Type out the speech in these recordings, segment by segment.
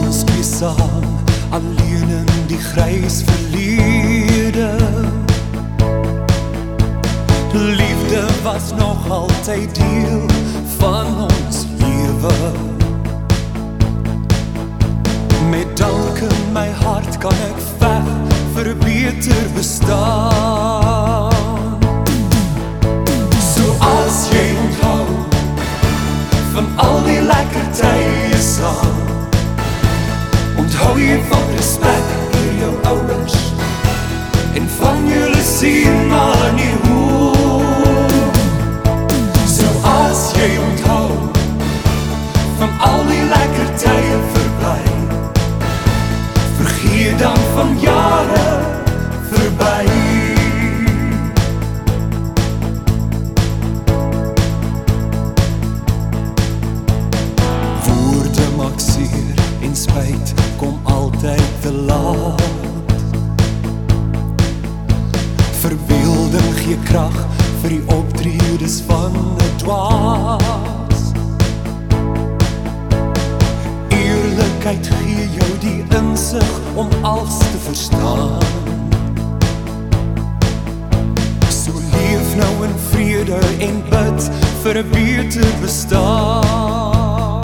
ons twee saam, alleen in die grys verlede. Liefde was nog altyd deel van ons lewe. Met dank in my hart kan ek veg vir 'n beter bestaan. So as jy onthou van al die lekker tye saam, onthou jy van respek vir jou ouers en van julle sien maar nie hoe. So as jy onthou van al die lekker tye verby, vergeet dan van jare verby. Woorde maak seer en spyt kom altyd te laat. Verbeelding gee krag vir die optredes van 'n dwaas. Eerlikheid gee jou die insig om alles te verstaan. So leef nou in vrede en bid vir 'n beter bestaan.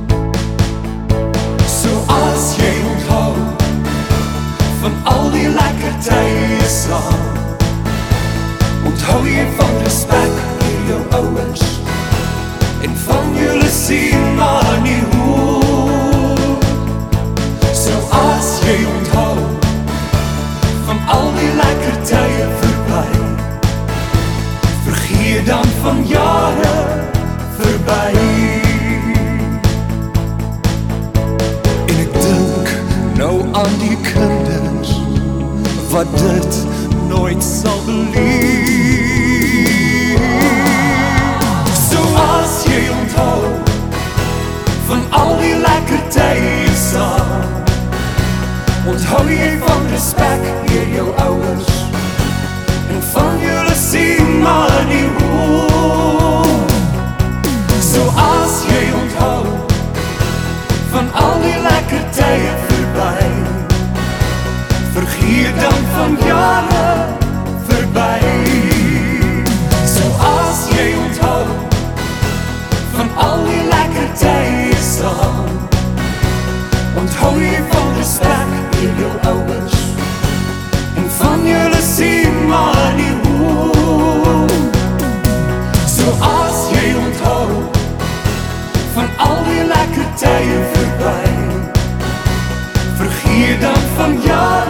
So as jy onthou van al die lekker tye saam, onthou jy van respek vir jou ouers en van julle sien maar nie hoe. So as jy onthou van al die lekker tye verby, vergeet dan van jare verby. En ek dink nou aan die kinders wat dit nooit sal belief. So as jy onthou van al die lekker tye saam, onthou jy van respek vir jou ouers en van julle sien maar nie hoe. So as jy onthou van al die lekker tye verby, vergeet dan van jare verby. So as jy onthou van al die lekker tye saam, onthou jy van respek vir jou ouers en van julle sien maar nie hoe. So as jy onthou van al die lekker tye verby, vergeet dan van jare